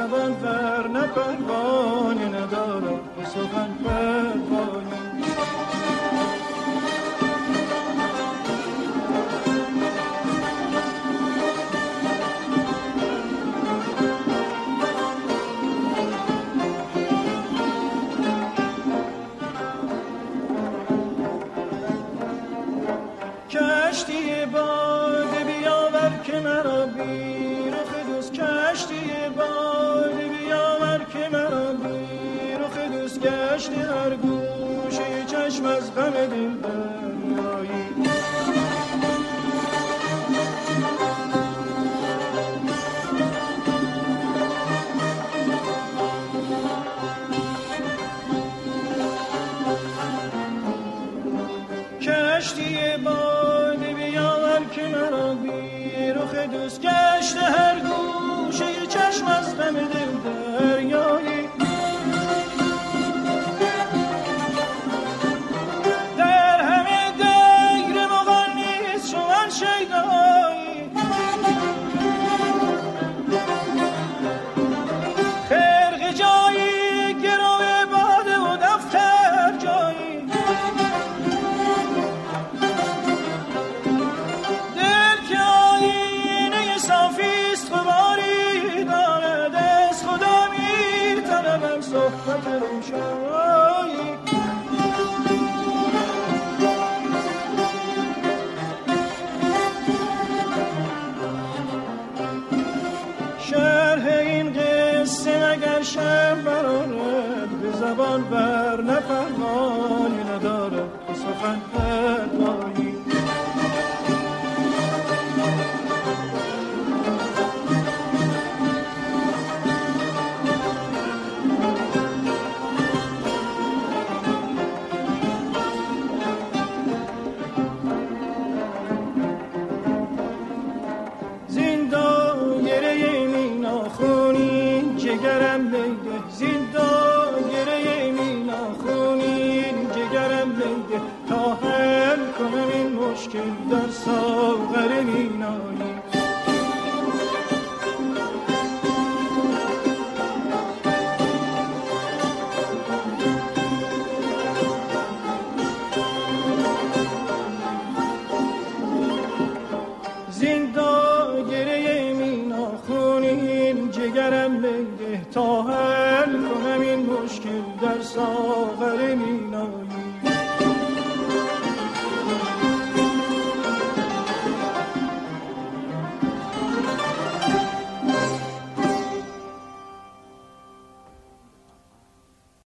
زبان ور نه پروانه ندارم به سخن پروانه. کشتی باده بیاور که مرا بی رخ دوست، کشتی باده بیاور که مرا بی رخ دوست، گشتی هر گوشه چشم از غم دل دریایی. کشتی باده بیاور که مرا بی رخ دوست، گشت هر گوشه چشم از غم دل دریایی. در همه دیر مغنیست شمن شیدایی، خرق جایی گروه باده و دفتر جایی. صحبت روشنایی شرح این قصه مگر شرح برارد به زبان بر نه پروانی ندارد به سخن پروانی. جگرم بیده زندان گره می ناخونین، جگرم بیده تا حل کنم این مشکل در ساغر مینایی. زندان گره می ناخونین، جگرم بیده تا حل کنم این مشکل در ساغر